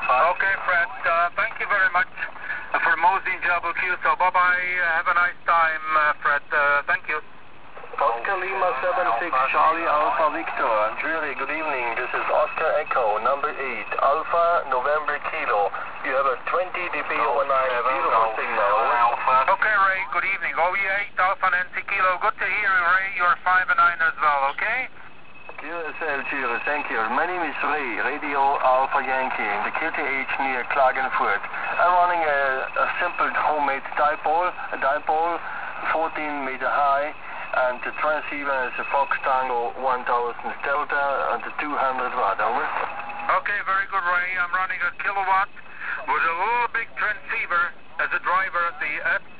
Alpha. Okay, Fred. Thank you very much for Mosing Jabu Q. So bye-bye. Have a nice time, Fred. Thank you. Oscar Lima 76 Charlie Alpha Victor. Jury, good evening. This is Oscar Echo, number 8, Alpha November Kilo. You have a 20 dB over 9, beautiful signal. Alpha. Okay, Ray, good evening. OE8 Alpha Nancy Kilo. Good to hear you, Ray. You're 5 and 9 as well, okay? QSL, Jury, thank you. My name is Ray, Radio Alpha Yankee, in the QTH near Klagenfurt. I'm running a simple homemade dipole, 14 meter high. And the transceiver is a Fox Tango 1000 Delta and the 200 watt, over. Okay, very good, Ray. I'm running a kilowatt with a little big transceiver as a driver, the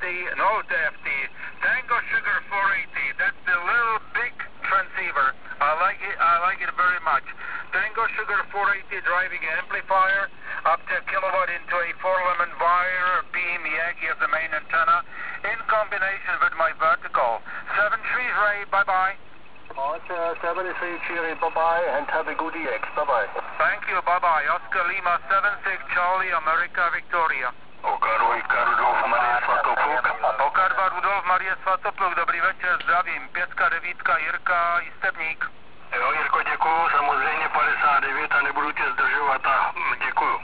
FT, Tango Sugar 480. That's the little big transceiver. I like it very much. Tango Sugar 480 driving amplifier up to a kilowatt into a 4-lemon wire beam Yagi of the main antenna in combination with my vertical. 7 trees, Ray, bye-bye. Oscar 73 Cheery, bye-bye, and have a good EX, bye-bye. Thank you, bye-bye. Oscar Lima 76 Charlie, America, Victoria. Oka Rudolf Marie Svatopluk. Oka 2 Rudolf Marie Svatopluk, dobrý večer, zdravím. 5, 9, Jirka, Jistebník. Jo, Jirko, děkuju, samozřejmě 59 a nebudu tě zdržovat a děkuju.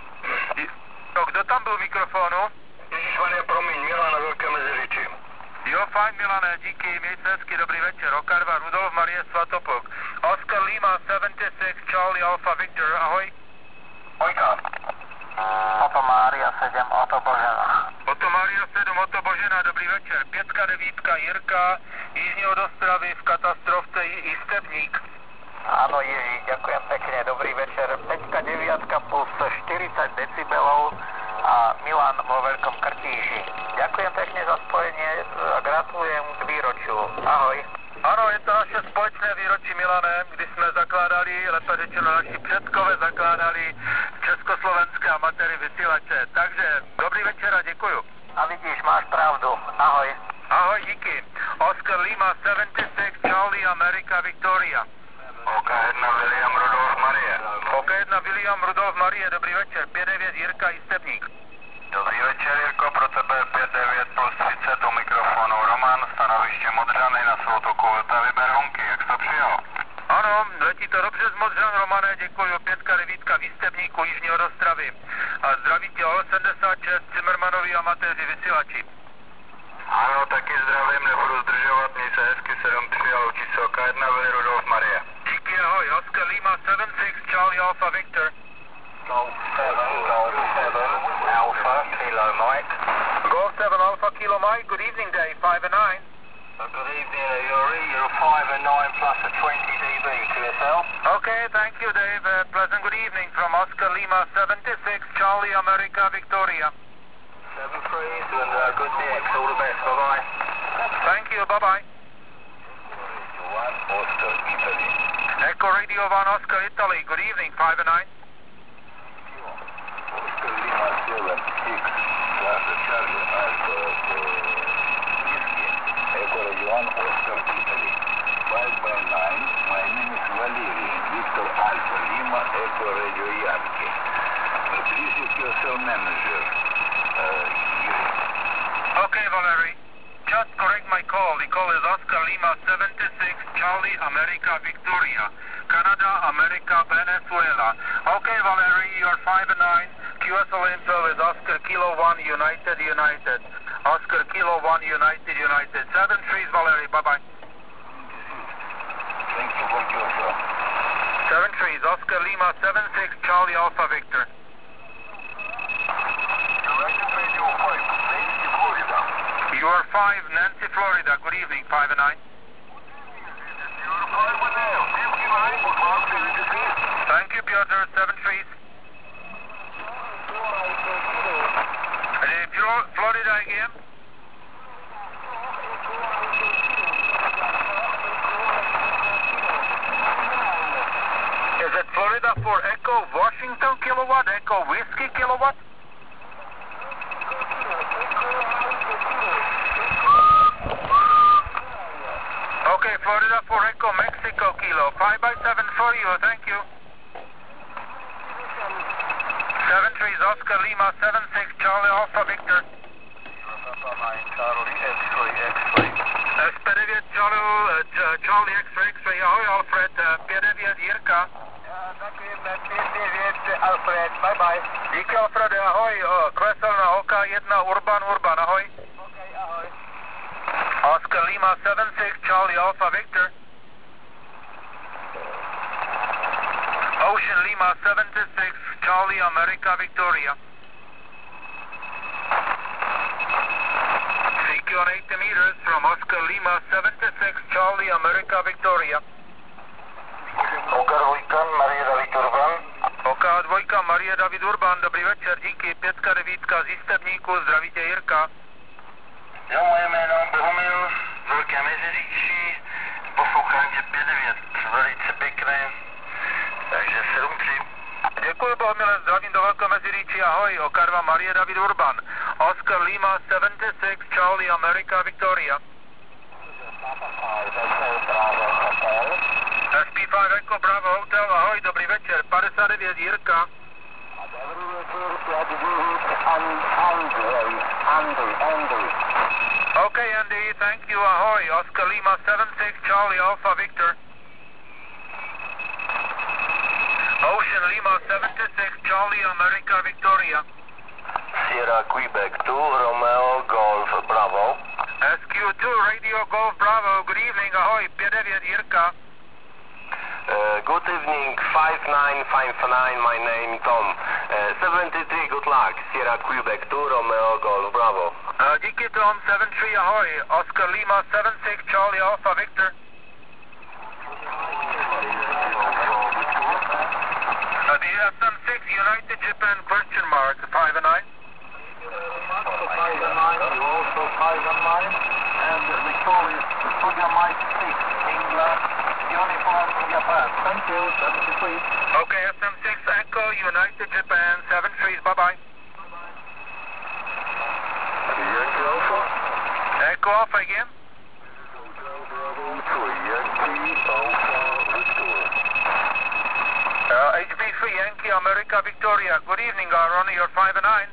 No, kdo tam byl v mikrofonu? Ježišmarja, promiň, Milan na Velké Meziříčí. Jo, fajn, Milane, díky, měj se hezky, dobrý večer. Oka 2 Rudolf Marie Svatopluk. Oscar Lima 76 Charlie Alpha Victor, ahoj. Ojka. Otto Mária 7, Otto Božena. Otto Mária 7, Otto Božena, dobrý večer. 5, 9, Jirka, Jižní od Ostravy v katastrofce Jistebník. Áno, Jiří, ďakujem pekne, dobrý večer. 5, 9 plus 40 decibelov a Milan vo Veľkom Krtíši. Ďakujem pekne za spojenie a gratulujem k výročiu. Ahoj. Ano, je to naše společné výročí, Milane, kdy jsme zakládali, lépe řečeno naši předkové zakládali československé amatéry vysílače. Takže dobrý večer a děkuju. A vidíš, máš pravdu. Ahoj. Ahoj, díky. Oscar Lima 76 Charlie America Victoria. OK1 William Rudolf Marie. OK1 William Rudolf Marie, dobrý večer. 5-9 Jirka Jistebník. Dobrý večer, Jirko, pro tebe 59 plus 30 u mikrofonu. Roman, stanoviště Modřany na soutoku Vltavy Berhonky, jak jsi to přijal? Ano, letí to dobře z Modřan, Romane, děkuji. 5, 9 v Jistebníku, Jižní od Ostravy. A zdraví tě OL76 Cimmermanovi amatéři vysílači. Ano, taky zdravím, nebudu zdržovat, měj se hezky 7-3 a učí se OK1 Willy Rudolf Marie. Díky, ahoj, Oscar Lima 76 Charlie Alpha Victor. Golf 7 Alpha Kilo Mike. Golf 7 Alpha Kilo Mike, good evening, Dave, 5 and 9. Good evening, Yuri. You're 5 and 9 plus a 20 dB to yourself. Okay, thank you, Dave. Pleasant good evening from Oscar Lima 76 Charlie America Victoria. 7 trees and good DX, all the best, bye-bye. Thank you, bye-bye. Oscar Italy. Echo Radio 1 Oscar Italy, good evening, 5 and 9. Oscar Lima 7, 6, plus a Charlie Alpha Whiskey. Echo Radio 1 Oscar Italy. 5 by 9, my name is Valery, Victor Alpha Lima, Echo Radio Yankee. Please use your cell manager. Okay, Valerie. Just correct my call. The call is Oscar Lima 76 Charlie America Victoria. Canada, America, Venezuela. Okay, Valerie, you're 5 and 9. QSL info is Oscar Kilo 1 United United. Oscar Kilo 1 United United. 7 trees, Valerie. Bye-bye. Thank you for your show. 7 trees. Oscar Lima 76 Charlie Alpha Victor. You are 5, Nancy, Florida. Good evening, 5 and 9. Thank you, Piotr. 7 trees. Florida again. Is it Florida for Echo Washington kilowatt, Echo Whiskey kilowatt? Okay, Florida for Echo Mexico kilo. 5 by 7 for you, thank you. 7 trees, Oscar Lima 76 Charlie Alpha Victor. Charlie X-ray, X-ray. SP9 Charlie X-ray, X-ray, ahoj Alfred, 59 Jirka. Ďakujeme, 59 Alfred, bye bye. Díky Alfrede, ahoj, Kveselná OK1 Urban, ahoj. OK, ahoj. Oscar Lima 76 Charlie Alpha Victor. Ocean Lima 76 Charlie America Victoria. CQ on 80 meters from Oscar Lima 76 Charlie America Victoria. OK2 Marie David Urban. OK2 Marie David Urban, dobrý večer, díky, 5-9 z Jistebníku, zdravíte Jirka. Jo, moje jméno Bohumil, Velké Meziříčí, poslouchám tě 5-9, velice pěkné, takže 7-3. Děkuji Bohumile, zdravím do Velké Meziříčí, ahoj, OK2 Marie David Urban, Oscar Lima 76 Charlie America Victoria. SP5 Echo Bravo Hotel, ahoj, dobrý večer, 59 Jirka. Dobrý večer, 5-9, Andy. Okay, Andy, thank you, ahoy, Oscar Lima 76 Charlie Alpha Victor. Ocean Lima 76 Charlie America Victoria. Sierra Quebec 2, Romeo Golf Bravo. SQ2 Radio Golf Bravo, good evening, ahoy, 59 Jirka. Good evening, 5959, my name Tom. 73, good luck, Sierra Quebec 2, Romeo Golf Bravo. Díky Tom, 73, ahoy, Oscar Lima 76 Charlie Alpha Victor. The SM6 United Japan question mark, 5 and 9. 5 and 9, you also 5 and 9, and Victoria, Studio Mike 6, England, Uniform Japan. Thank you, 73. Okay, SM6 Echo United Japan, 73, bye-bye. Yankee Alpha. Echo Alpha again. HB3 Yankee America Victoria. Good evening, Aaron. You're 5 and 9.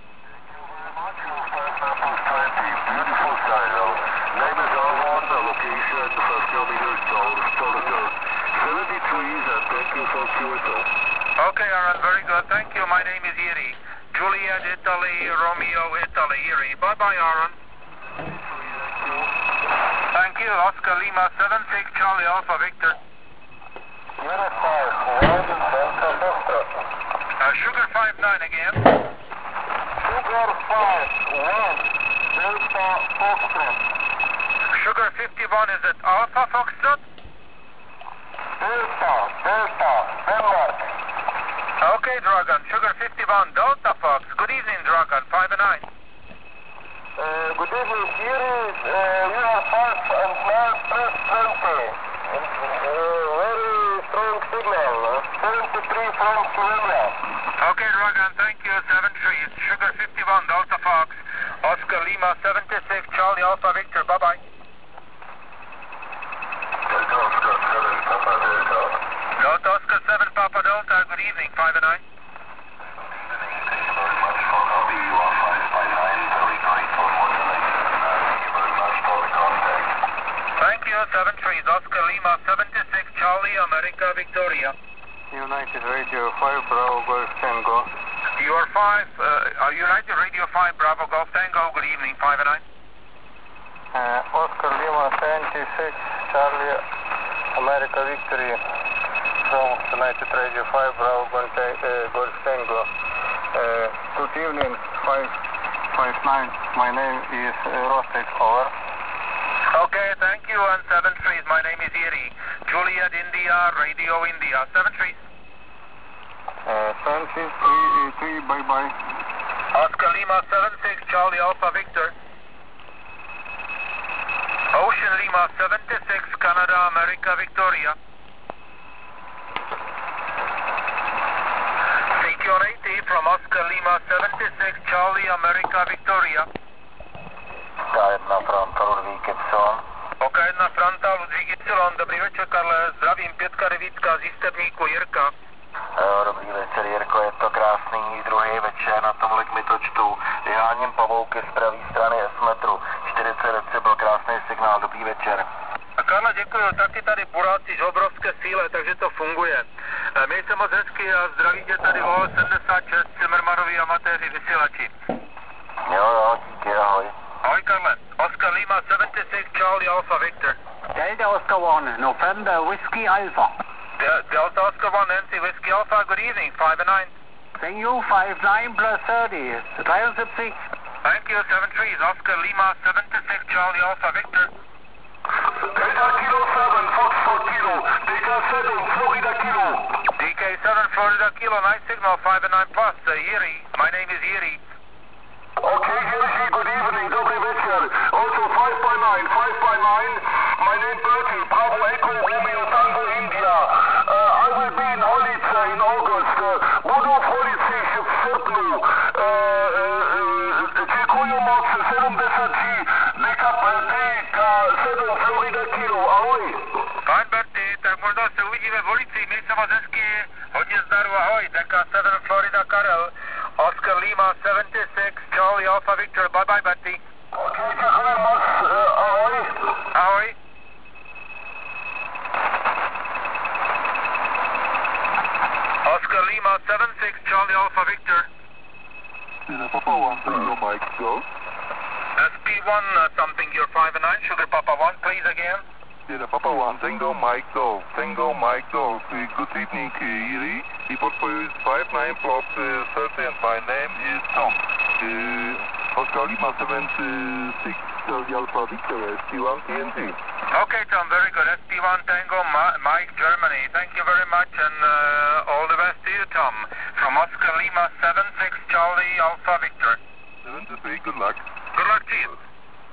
Beautiful style. Neighbors are on the location, 5 kilometers south of the 73s, and thank you for QSO. Okay, Aaron, very good. Thank you. My name is Yuri. Juliet, Italy, Romeo, Italy, Yuri. Bye-bye, Aaron. Thank you. Oscar Lima 76 Charlie Alpha Victor. Sugar 59 again. Sugar 5-1, Delta Foxtrot. Sugar 51, is it Alpha Foxtrot? Delta, Denmark. Okay, Dragon. Sugar 51, Delta Fox. Good evening, Dragon. 5 and 9. Good evening, Yuri. We are 5 and 9, press 20. Very strong signal. 73 from Slovenia. Okay, Dragon. Thank you. 7-3. Sugar 51, Delta Fox. Oscar Lima 76, Charlie Alpha Victor. Bye-bye. Delta Oscar 7, Papa Delta. Delta Oscar 7, Papa Delta. Good evening. 5 and 9. Thank you, 7-3, Oscar Lima 76, Charlie America Victoria. United Radio 5, Bravo Golf Tango. You are 5, United Radio 5, Bravo Golf Tango. Good evening, 5 and 9. Oscar Lima 76, Charlie America Victory from United Radio 5, Bravo Golf Tango. Good evening, 559. My name is Rostek, over. Okay, thank you, and 7-3, my name is Yuri. Juliet India, Radio India, 7-3. 7-3, bye-bye. Oscar Lima 76, Charlie Alpha Victor. Ocean Lima 76, Canada, America Victoria. CQ 80 from Oscar Lima 76, Charlie America Victoria. K1 Franta Ludvík Y. OK1 Franta Ludvík Y, dobrý večer, Karle, zdravím, 5-9 z Jistebníku, Jirka. Dobrý večer, Jirko, je to krásný druhý večer, na tomhle kmitočtu. Vyháním pavouky z pravé strany S-metru. 40 decibel, krásný signál, dobrý večer. Karla, děkuju, taky tady buráci z obrovské síle, takže to funguje. Měj se moc hezky a zdraví tě tady o 76 Cimrmanovi amatéři vysílači. Jo, díky, ahoj. Ahoj Karle, Oscar Lima 76 Charlie Alpha Victor. Delta Oscar 1, November Whiskey Alpha. Delta Oscar 1 Nancy Whiskey Alpha, good evening, 5 and 9. Thank you, 5-9 plus 30. 73. Thank you, 7-3 is Oscar Lima 76 Charlie Alpha Victor. Delta Kilo 7, Foxtrot Kilo, DK7, Florida Kilo. DK7 Florida Kilo, nice signal, 5 and 9 plus, Yuri. My name is Yuri. Okay, Jerzy, good evening, dobry večer. Also 5 by 9, 5 by 9. My name Bertie, Bravo Echo, Romeo Tango, India. I will be in Holice in August. Budu v Holici v srpnu. Čekuju moc 70G, DK7 Florida Kilo, ahoj. Fajn Bertie, tak možná se uvidíme v Holici, měj se moc hezky, hodně zdaru, ahoj, DK7 Florida Karel. Oscar Lima 76 Charlie Alpha Victor, bye bye Bertie. Okay, děkuji moc, ahoj. Ahoj. Oscar Lima 76 Charlie Alpha Victor. Papa 1, Tango Mike, go. SP1 something, you're 5 and 9, Sugar Papa 1, please again. Papa 1, Tango Mike, go. Tango Mike, go. Good evening, Yuri. Report for you is 59 plus 30 and my name is Tom. Oscar Lima 76 Charlie Alpha Victor, SP1 TNT. Okay Tom, very good. SP1 Tango Mike, Germany. Thank you very much and all the best to you Tom. From Oscar Lima 76 Charlie Alpha Victor. 73, good luck. Good luck to you.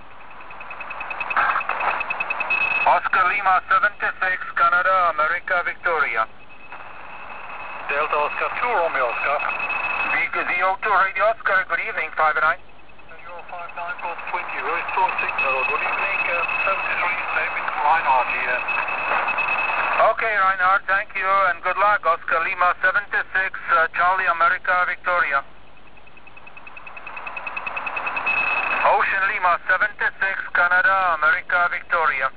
Oscar Lima 76 Canada, America, Victoria. Delta Oscar 2, Romeo Oscar. VO2 Radio Oscar, good evening, 5 and 9. Euro 5-9 plus 20, very strong signal. Good evening, 73, David Reinhardt here. Okay, Reinhardt, thank you and good luck. Oscar Lima 76, Charlie, America, Victoria. Ocean Lima 76, Canada, America, Victoria.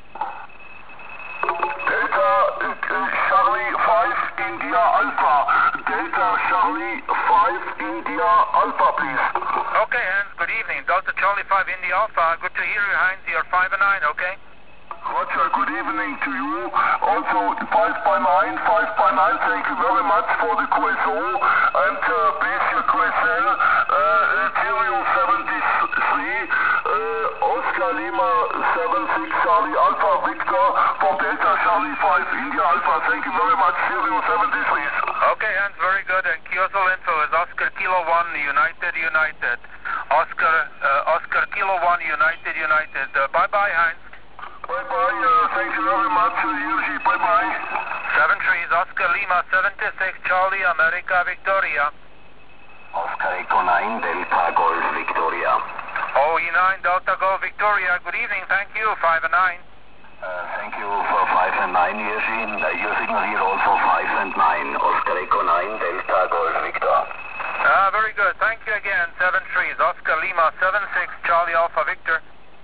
Delta Charlie 5 India Alpha. Delta Charlie 5 India Alpha, please. Okay, Hans, good evening. Delta Charlie 5 India Alpha. Good to hear you, Heinz. You're 5 and 9, okay? Roger, good evening to you. Also 5 by 9, 5 by 9. Thank you very much for the QSO. And please your QSL, Cheerio 73, Oscar Lima 76 Charlie Alpha Victor from Delta Charlie 5 India Alpha. Thank you very much. Cheerio 73. Okay, Hans, very good. And Kiosel info is Oscar Kilo 1 United. Oscar Kilo 1 United. Bye-bye, Heinz. Bye-bye. Thank you very much, Yuji. Bye-bye. 7-3 is Oscar Lima 76 Charlie, America, Victoria. Oscar Echo 9 Delta Golf Victoria. OE9 Delta Golf Victoria. Good evening. Thank you. 5 and 9. Thank you for 5 and 9, Yuji. Your signal here also 5 and 9. Oscar Echo 9 Delta Golf Victor. Very good. Thank you again. 7-3 is Oscar Lima 76 Charlie Alpha Victor.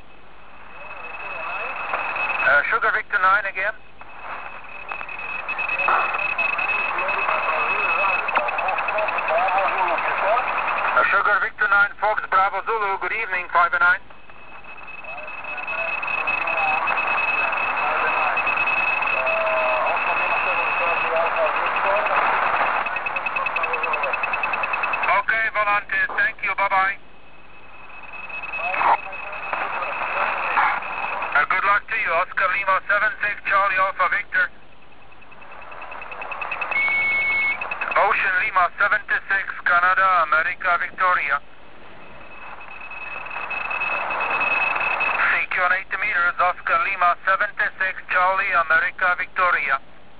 Sugar Victor 9 again. Sugar Victor 9 Fox Bravo Zulu. Good evening. 5 and 9. Okay, Volante. Thank you. Bye-bye. Good luck to you. Oscar Lima 76 Charlie Alpha Victor. Ocean Lima 76 Canada, America, Victoria. CQ on 80 meters, Oscar Lima 76 Charlie, America, Victoria.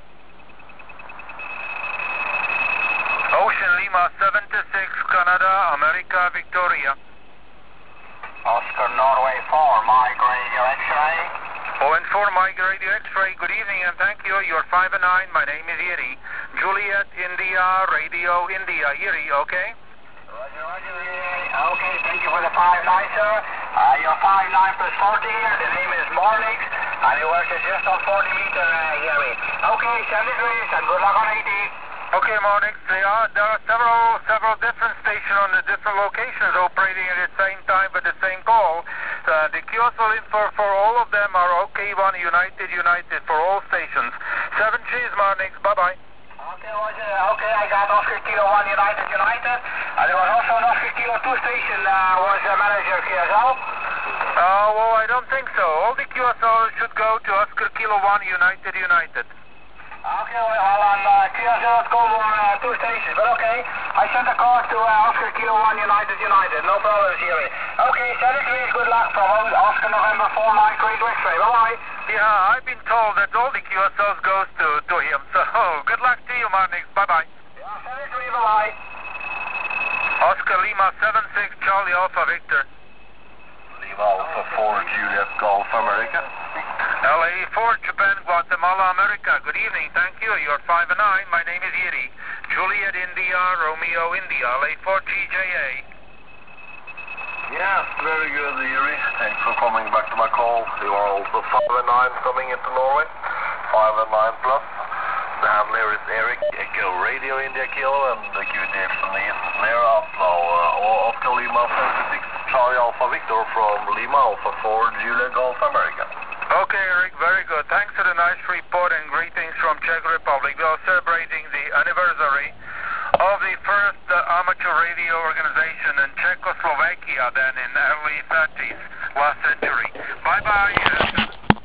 Ocean Lima 76 Canada, America, Victoria. Oscar Norway 4, Mike Radio X-ray. ON4 Mike Radio X-ray, good evening and thank you. You're 5 and 9. My name is Yuri. Juliet India, Radio India, Yuri, okay? Roger, Roger. Okay, thank you for the 5-9, sir. Your 5-9 plus 40 here. The name is Mornix, and he works just on 40 meter Yuri. Okay, send it Luis, and good luck on 80. Okay, Monix, there are several different stations on the different locations operating at the same time with the same call. The QSL info for all of them are OK1 United for all stations. 7 Gs, Monix, bye-bye. Okay, Roger. Okay, I got Oscar Kilo 1 United. And there was also an Oscar Kilo 2 station was manager QSL. Well, I don't think so. All the QSL should go to Oscar Kilo 1 United. Okay, well, on QSL go on 2 stations, but okay. I sent a call to Oscar Kilo 1 United. No problems, Yuri. Okay, send it please. Good luck from Oscar November 4 Mike Great X-ray. Bye-bye. Yeah, I've been told that all the QSLs goes to him, so good luck to you, Monix. Bye-bye. Yeah, send it to me. Bye-bye. Oscar Lima 76 Charlie Alpha Victor. Lima Alpha 4 Juliet Golf America. LA 4 Japan Guatemala America. Good evening, thank you. You're 5 and 9. My name is Yuri. Juliet India Romeo India LA 4 GJA. Yes, very good, Yuri. Thanks for coming back to my call. You are also 5 and 9 coming into Norway. 5 and 9 plus. The handler is Eric, Echo Radio India Kilo, and the QTF is near Oslo. Oscar Lima 46 Charlie Alpha Victor from Lima Alpha 4 Juliet Golf America. Okay, Eric, very good. Thanks for the nice report and greetings from Czech Republic. We are celebrating the anniversary of the first amateur radio organization in Czechoslovakia then in early 30s last century. Bye-bye.